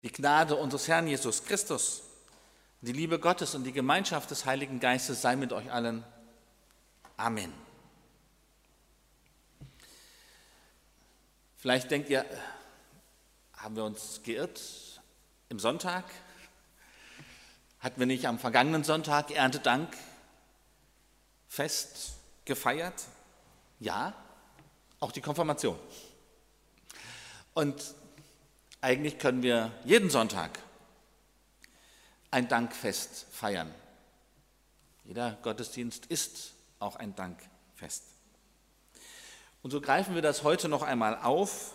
Die Gnade unseres Herrn Jesus Christus, die Liebe Gottes und die Gemeinschaft des Heiligen Geistes sei mit euch allen. Amen. Vielleicht denkt ihr, haben wir uns geirrt im Sonntag? Hatten wir nicht am vergangenen Sonntag Erntedankfest gefeiert? Ja, auch die Konfirmation. Und eigentlich können wir jeden Sonntag ein Dankfest feiern. Jeder Gottesdienst ist auch ein Dankfest. Und so greifen wir das heute noch einmal auf,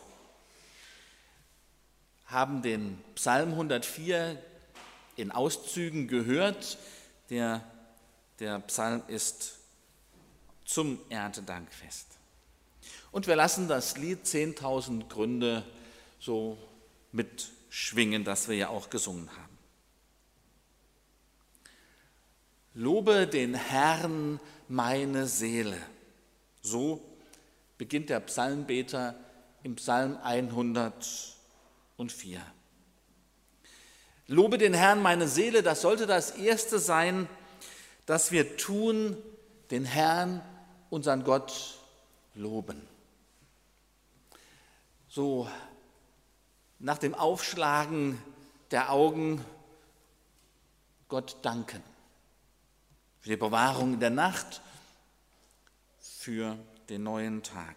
haben den Psalm 104 in Auszügen gehört. Der Psalm ist zum Erntedankfest. Und wir lassen das Lied 10.000 Gründe so mitschwingen, das wir ja auch gesungen haben. Lobe den Herrn, meine Seele. So beginnt der Psalmbeter im Psalm 104. Lobe den Herrn, meine Seele, das sollte das Erste sein, dass wir tun, den Herrn, unseren Gott, loben. So nach dem Aufschlagen der Augen Gott danken. Für die Bewahrung in der Nacht, für den neuen Tag.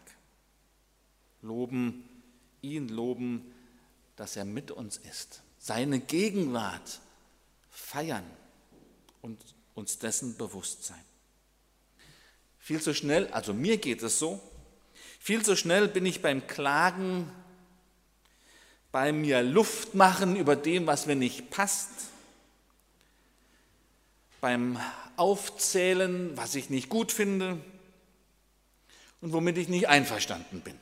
Ihn loben, dass er mit uns ist. Seine Gegenwart feiern und uns dessen bewusst sein. Viel zu schnell, also mir geht es so, viel zu schnell bin ich beim Klagen, bei mir Luft machen über dem, was mir nicht passt, beim Aufzählen, was ich nicht gut finde und womit ich nicht einverstanden bin.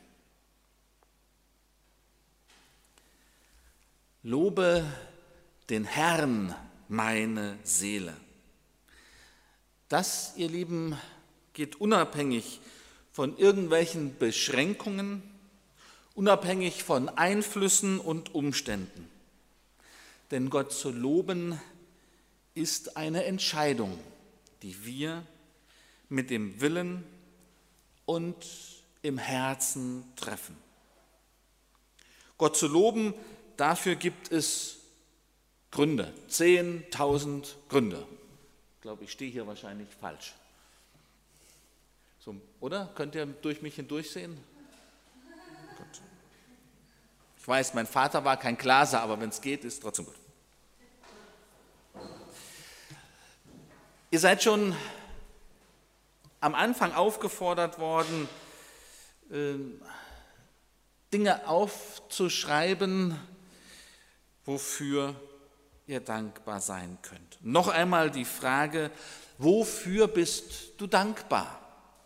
Lobe den Herrn, meine Seele. Das, ihr Lieben, geht unabhängig von irgendwelchen Beschränkungen, unabhängig von Einflüssen und Umständen. Denn Gott zu loben ist eine Entscheidung, die wir mit dem Willen und im Herzen treffen. Gott zu loben, dafür gibt es Gründe, 10.000 Gründe. Ich glaube, ich stehe hier wahrscheinlich falsch. So, oder? Könnt ihr durch mich hindurchsehen? Gut. Ich weiß, mein Vater war kein Glaser, aber wenn es geht, ist es trotzdem gut. Ihr seid schon am Anfang aufgefordert worden, Dinge aufzuschreiben, wofür ihr dankbar sein könnt. Noch einmal die Frage, wofür bist du dankbar?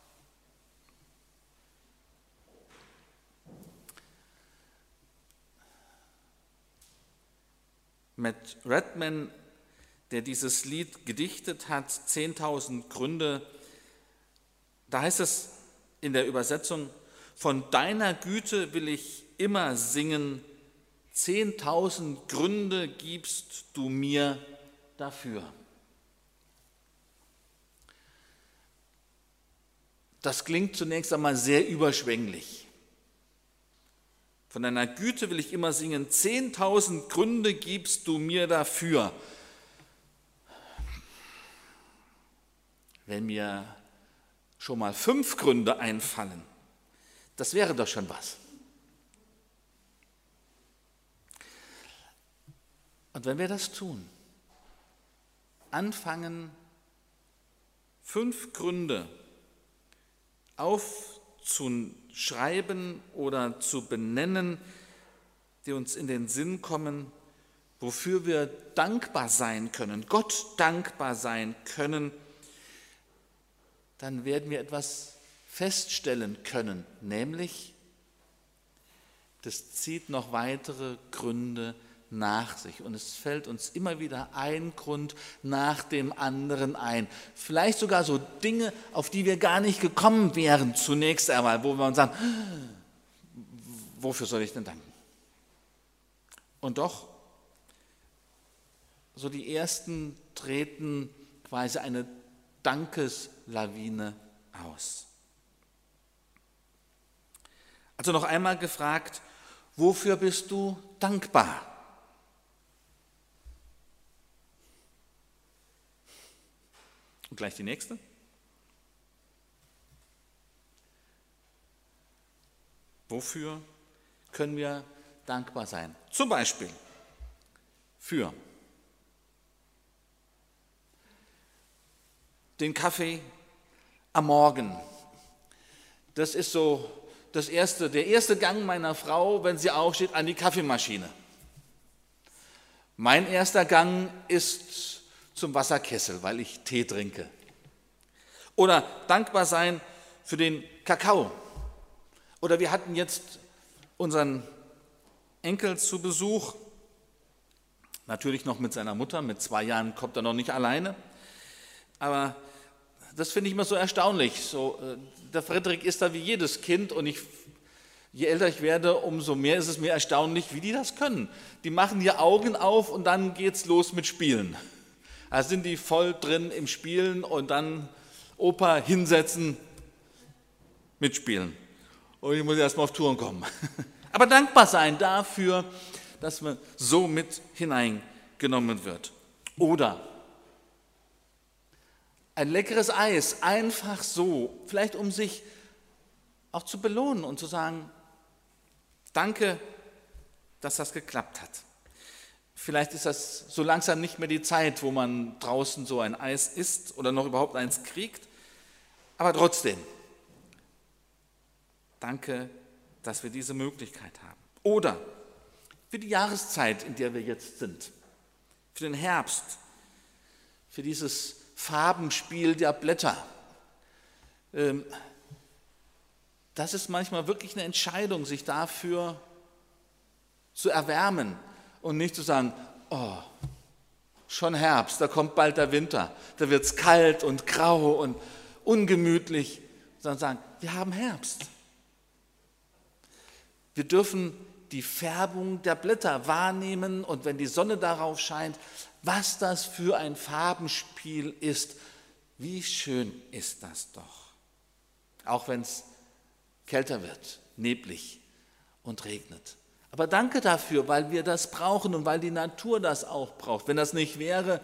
Matt Redman, der dieses Lied gedichtet hat, 10.000 Gründe, da heißt es in der Übersetzung, von deiner Güte will ich immer singen, 10.000 Gründe gibst du mir dafür. Das klingt zunächst einmal sehr überschwänglich. Von deiner Güte will ich immer singen, 10.000 Gründe gibst du mir dafür. Wenn mir schon mal 5 Gründe einfallen, das wäre doch schon was. Und wenn wir das tun, anfangen, 5 Gründe aufzuschreiben oder zu benennen, die uns in den Sinn kommen, wofür wir dankbar sein können, Gott dankbar sein können, dann werden wir etwas feststellen können, nämlich, das zieht noch weitere Gründe nach sich und es fällt uns immer wieder ein Grund nach dem anderen ein. Vielleicht sogar so Dinge, auf die wir gar nicht gekommen wären zunächst einmal, wo wir uns sagen, wofür soll ich denn danken? Und doch so die ersten treten quasi eine Dankeslawine aus. Also noch einmal gefragt, wofür bist du dankbar? Und gleich die nächste. Wofür können wir dankbar sein? Zum Beispiel für den Kaffee am Morgen. Das ist so der erste Gang meiner Frau, wenn sie aufsteht, an die Kaffeemaschine. Mein erster Gang ist zum Wasserkessel, weil ich Tee trinke. Oder dankbar sein für den Kakao. Oder wir hatten jetzt unseren Enkel zu Besuch, natürlich noch mit seiner Mutter, mit 2 Jahren kommt er noch nicht alleine, aber das finde ich immer so erstaunlich. Der Frederik ist da wie jedes Kind und je älter ich werde, umso mehr ist es mir erstaunlich, wie die das können. Die machen die Augen auf und dann geht's los mit Spielen. Da sind die voll drin im Spielen und dann Opa hinsetzen, mitspielen. Und ich muss erstmal auf Touren kommen. Aber dankbar sein dafür, dass man so mit hineingenommen wird. Oder ein leckeres Eis, einfach so, vielleicht um sich auch zu belohnen und zu sagen, danke, dass das geklappt hat. Vielleicht ist das so langsam nicht mehr die Zeit, wo man draußen so ein Eis isst oder noch überhaupt eins kriegt, aber trotzdem, danke, dass wir diese Möglichkeit haben. Oder für die Jahreszeit, in der wir jetzt sind, für den Herbst, für dieses Farbenspiel der Blätter. Das ist manchmal wirklich eine Entscheidung, sich dafür zu erwärmen und nicht zu sagen, oh, schon Herbst, da kommt bald der Winter, da wird es kalt und grau und ungemütlich, sondern sagen, wir haben Herbst. Wir dürfen die Färbung der Blätter wahrnehmen und wenn die Sonne darauf scheint, was das für ein Farbenspiel ist, wie schön ist das doch. Auch wenn es kälter wird, neblig und regnet. Aber danke dafür, weil wir das brauchen und weil die Natur das auch braucht. Wenn das nicht wäre,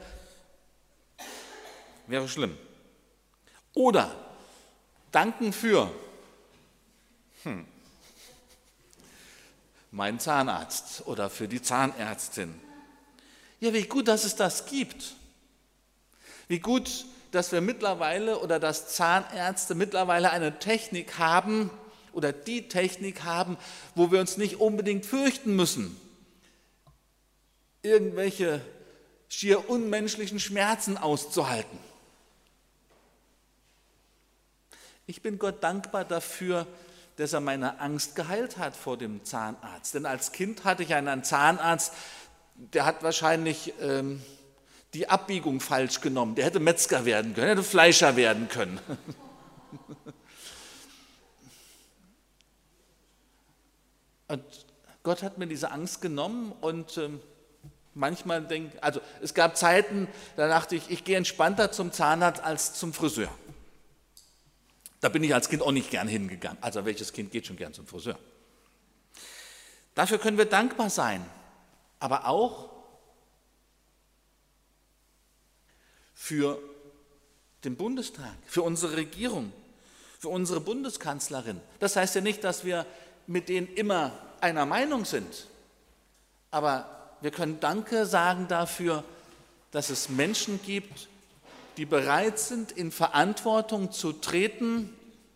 wäre schlimm. Oder danken für meinen Zahnarzt oder für die Zahnärztin. Ja, wie gut, dass es das gibt. Wie gut, dass wir mittlerweile oder dass Zahnärzte mittlerweile eine Technik haben oder die Technik haben, wo wir uns nicht unbedingt fürchten müssen, irgendwelche schier unmenschlichen Schmerzen auszuhalten. Ich bin Gott dankbar dafür, dass er meine Angst geheilt hat vor dem Zahnarzt. Denn als Kind hatte ich einen Zahnarzt, der hat wahrscheinlich die Abbiegung falsch genommen. Der hätte Metzger werden können, hätte Fleischer werden können. Und Gott hat mir diese Angst genommen und manchmal also es gab Zeiten, da dachte ich, ich gehe entspannter zum Zahnarzt als zum Friseur. Da bin ich als Kind auch nicht gern hingegangen. Also welches Kind geht schon gern zum Friseur? Dafür können wir dankbar sein, aber auch für den Bundestag, für unsere Regierung, für unsere Bundeskanzlerin. Das heißt ja nicht, dass wir mit denen immer einer Meinung sind, aber wir können Danke sagen dafür, dass es Menschen gibt, die bereit sind, in Verantwortung zu treten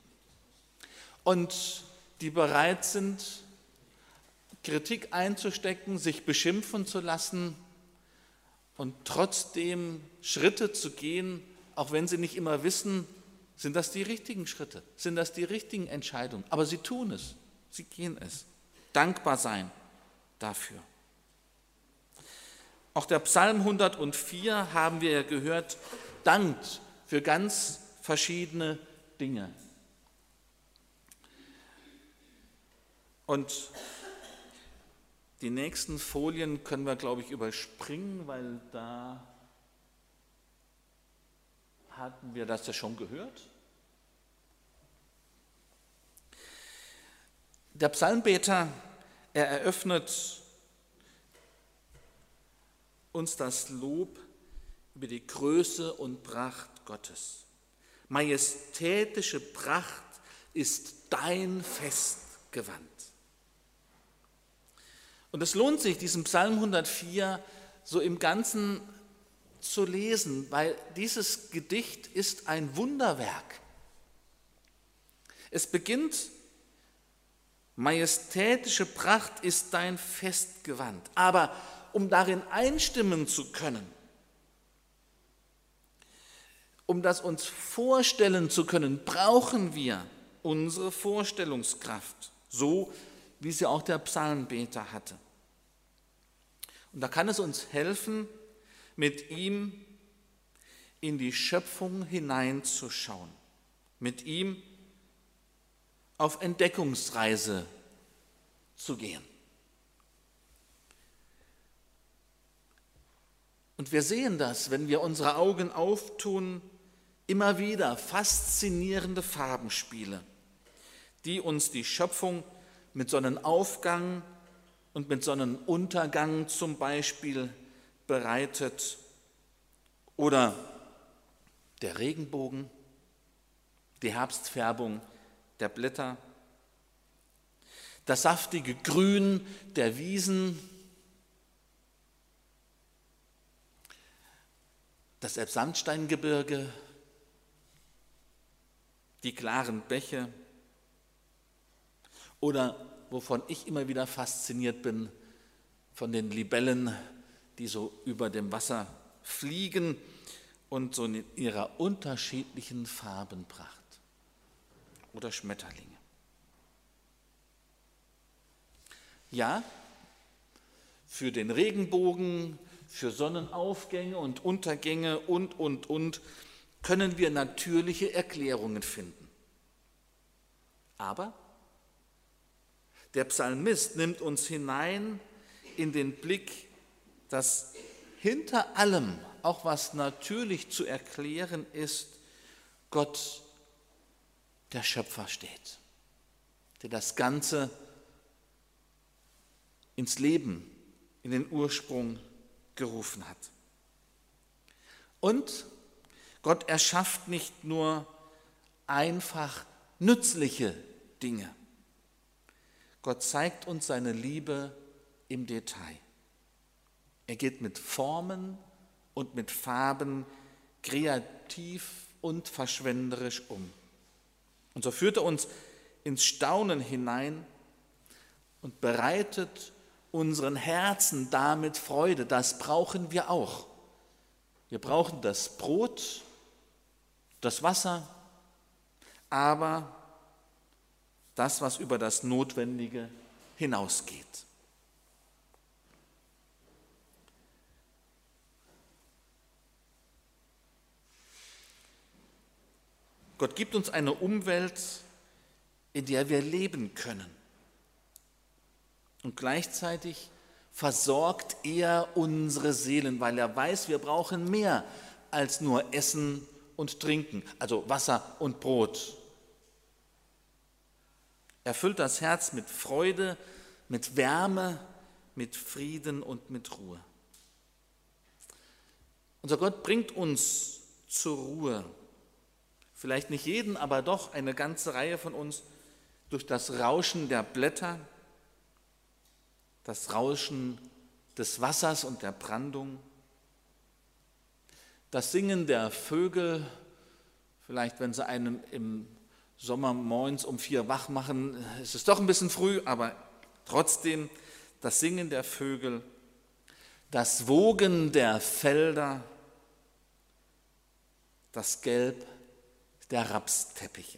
und die bereit sind, Kritik einzustecken, sich beschimpfen zu lassen und trotzdem Schritte zu gehen, auch wenn sie nicht immer wissen, sind das die richtigen Schritte, sind das die richtigen Entscheidungen. Aber sie tun es, sie gehen es. Dankbar sein dafür. Auch der Psalm 104 haben wir ja gehört, dankt für ganz verschiedene Dinge. Und Die nächsten Folien können wir, glaube ich, überspringen, weil da hatten wir das ja schon gehört. Der Psalmbeter, er eröffnet uns das Lob über die Größe und Pracht Gottes. Majestätische Pracht ist dein Festgewand. Und es lohnt sich, diesen Psalm 104 so im Ganzen zu lesen, weil dieses Gedicht ist ein Wunderwerk. Es beginnt: Majestätische Pracht ist dein Festgewand. Aber um darin einstimmen zu können, um das uns vorstellen zu können, brauchen wir unsere Vorstellungskraft, so wie sie auch der Psalmbeter hatte. Und da kann es uns helfen, mit ihm in die Schöpfung hineinzuschauen, mit ihm auf Entdeckungsreise zu gehen. Und wir sehen das, wenn wir unsere Augen auftun, immer wieder faszinierende Farbenspiele, die uns die Schöpfung mit Sonnenaufgang und mit Sonnenuntergang zum Beispiel bereitet, oder der Regenbogen, die Herbstfärbung der Blätter, das saftige Grün der Wiesen, das Elbsandsteingebirge, die klaren Bäche oder, wovon ich immer wieder fasziniert bin, von den Libellen, die so über dem Wasser fliegen und so in ihrer unterschiedlichen Farbenpracht, oder Schmetterlinge. Ja, für den Regenbogen, für Sonnenaufgänge und Untergänge und können wir natürliche Erklärungen finden. Aber der Psalmist nimmt uns hinein in den Blick, dass hinter allem, auch was natürlich zu erklären ist, Gott der Schöpfer steht, der das Ganze ins Leben, in den Ursprung gerufen hat. Und Gott erschafft nicht nur einfach nützliche Dinge. Gott zeigt uns seine Liebe im Detail. Er geht mit Formen und mit Farben kreativ und verschwenderisch um. Und so führt er uns ins Staunen hinein und bereitet unseren Herzen damit Freude. Das brauchen wir auch. Wir brauchen das Brot, das Wasser, aber das, was über das Notwendige hinausgeht. Gott gibt uns eine Umwelt, in der wir leben können. Und gleichzeitig versorgt er unsere Seelen, weil er weiß, wir brauchen mehr als nur Essen und Trinken, also Wasser und Brot. Er füllt das Herz mit Freude, mit Wärme, mit Frieden und mit Ruhe. Unser Gott bringt uns zur Ruhe. Vielleicht nicht jeden, aber doch eine ganze Reihe von uns durch das Rauschen der Blätter, das Rauschen des Wassers und der Brandung, das Singen der Vögel, vielleicht wenn sie einen im Sommer morgens um 4 wach machen, ist es doch ein bisschen früh, aber trotzdem das Singen der Vögel, das Wogen der Felder, das Gelb der Rapsteppiche.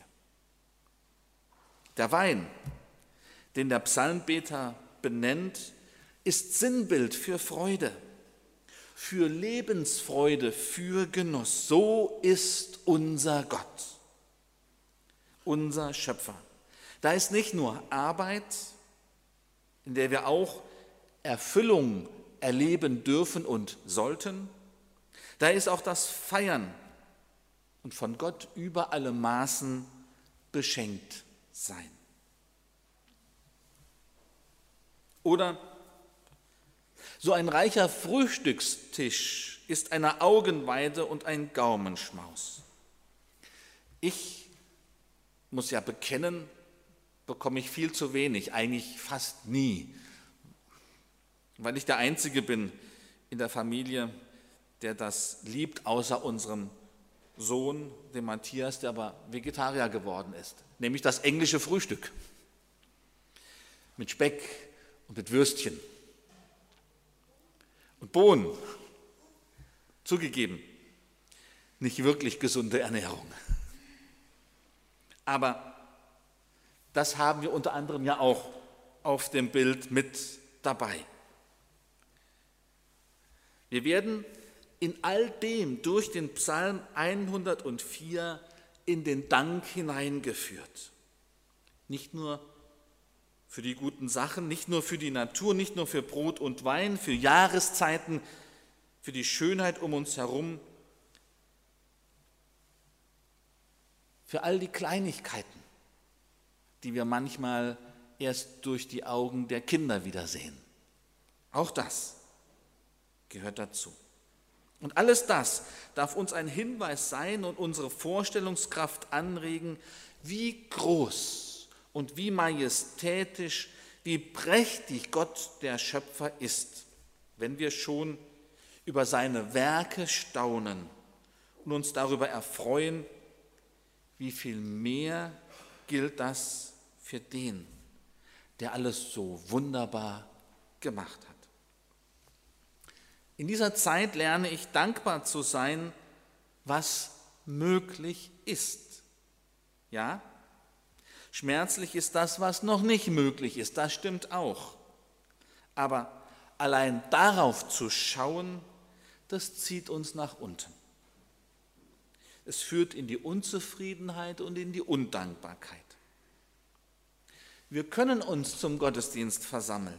Der Wein, den der Psalmbeter benennt, ist Sinnbild für Freude, für Lebensfreude, für Genuss. So ist unser Gott, unser Schöpfer. Da ist nicht nur Arbeit, in der wir auch Erfüllung erleben dürfen und sollten, da ist auch das Feiern und von Gott über alle Maßen beschenkt sein. Oder so ein reicher Frühstückstisch ist eine Augenweide und ein Gaumenschmaus. Ich muss ja bekennen, bekomme ich viel zu wenig, eigentlich fast nie, weil ich der Einzige bin in der Familie, der das liebt, außer unserem Sohn, dem Matthias, der aber Vegetarier geworden ist, nämlich das englische Frühstück mit Speck und mit Würstchen und Bohnen. Zugegeben, nicht wirklich gesunde Ernährung. Aber das haben wir unter anderem ja auch auf dem Bild mit dabei. Wir werden in all dem durch den Psalm 104 in den Dank hineingeführt. Nicht nur für die guten Sachen, nicht nur für die Natur, nicht nur für Brot und Wein, für Jahreszeiten, für die Schönheit um uns herum, für all die Kleinigkeiten, die wir manchmal erst durch die Augen der Kinder wiedersehen. Auch das gehört dazu. Und alles das darf uns ein Hinweis sein und unsere Vorstellungskraft anregen, wie groß und wie majestätisch, wie prächtig Gott der Schöpfer ist, wenn wir schon über seine Werke staunen und uns darüber erfreuen, wie viel mehr gilt das für den, der alles so wunderbar gemacht hat. In dieser Zeit lerne ich dankbar zu sein, was möglich ist. Ja, schmerzlich ist das, was noch nicht möglich ist, das stimmt auch. Aber allein darauf zu schauen, das zieht uns nach unten. Es führt in die Unzufriedenheit und in die Undankbarkeit. Wir können uns zum Gottesdienst versammeln.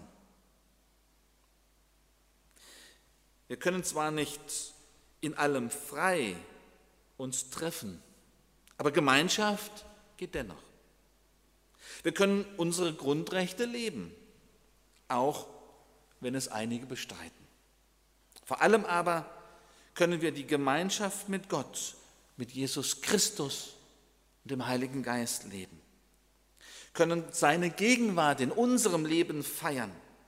Wir können zwar nicht in allem frei uns treffen, aber Gemeinschaft geht dennoch. Wir können unsere Grundrechte leben, auch wenn es einige bestreiten. Vor allem aber können wir die Gemeinschaft mit Gott, mit Jesus Christus und dem Heiligen Geist leben, können seine Gegenwart in unserem Leben feiern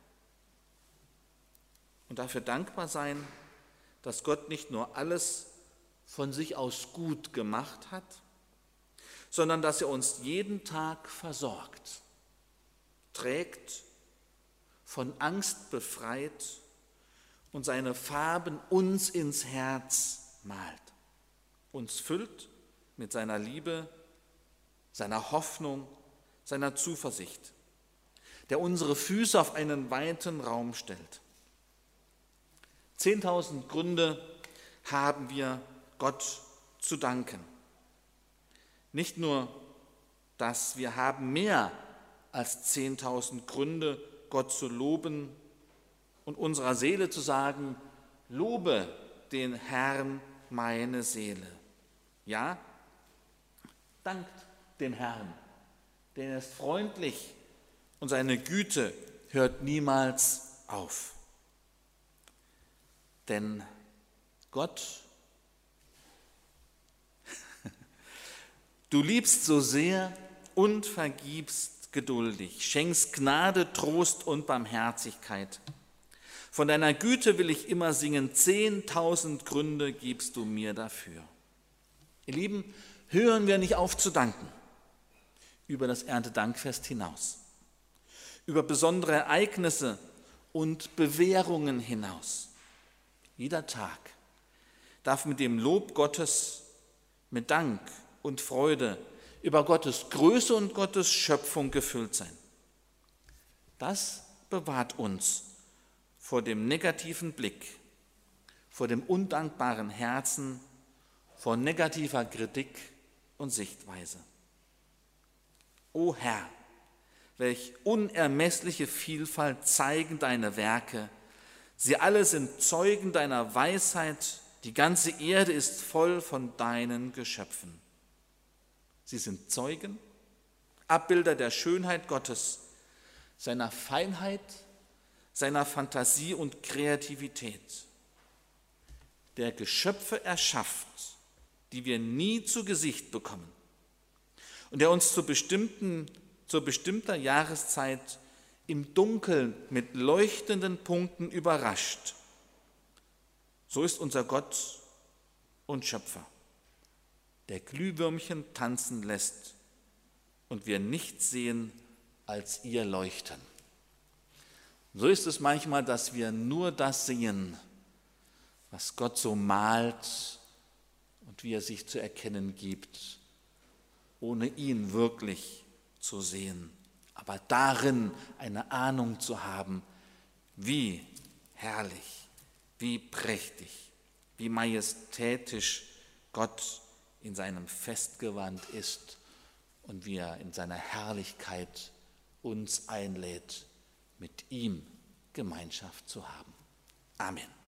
und dafür dankbar sein, dass Gott nicht nur alles von sich aus gut gemacht hat, sondern dass er uns jeden Tag versorgt, trägt, von Angst befreit und seine Farben uns ins Herz malt, uns füllt mit seiner Liebe, seiner Hoffnung, seiner Zuversicht, der unsere Füße auf einen weiten Raum stellt. 10.000 Gründe haben wir Gott zu danken. Nicht nur, dass wir haben mehr als 10.000 Gründe, Gott zu loben und unserer Seele zu sagen, lobe den Herrn, meine Seele. Ja, dankt dem Herrn, denn er ist freundlich und seine Güte hört niemals auf. Denn Gott, du liebst so sehr und vergibst geduldig, schenkst Gnade, Trost und Barmherzigkeit. Von deiner Güte will ich immer singen, 10.000 Gründe gibst du mir dafür. Ihr Lieben, hören wir nicht auf zu danken über das Erntedankfest hinaus, über besondere Ereignisse und Bewährungen hinaus. Jeder Tag darf mit dem Lob Gottes, mit Dank und Freude über Gottes Größe und Gottes Schöpfung gefüllt sein. Das bewahrt uns vor dem negativen Blick, vor dem undankbaren Herzen, vor negativer Kritik und Sichtweise. O Herr, welch unermessliche Vielfalt zeigen deine Werke. Sie alle sind Zeugen deiner Weisheit. Die ganze Erde ist voll von deinen Geschöpfen. Sie sind Zeugen, Abbilder der Schönheit Gottes, seiner Feinheit, seiner Fantasie und Kreativität, der Geschöpfe erschafft, die wir nie zu Gesicht bekommen und der uns zur bestimmter Jahreszeit im Dunkeln mit leuchtenden Punkten überrascht. So ist unser Gott und Schöpfer, der Glühwürmchen tanzen lässt und wir nichts sehen als ihr Leuchten. So ist es manchmal, dass wir nur das sehen, was Gott so malt und wie er sich zu erkennen gibt, ohne ihn wirklich zu sehen, aber darin eine Ahnung zu haben, wie herrlich, wie prächtig, wie majestätisch Gott in seinem Festgewand ist und wie er in seiner Herrlichkeit uns einlädt, mit ihm Gemeinschaft zu haben. Amen.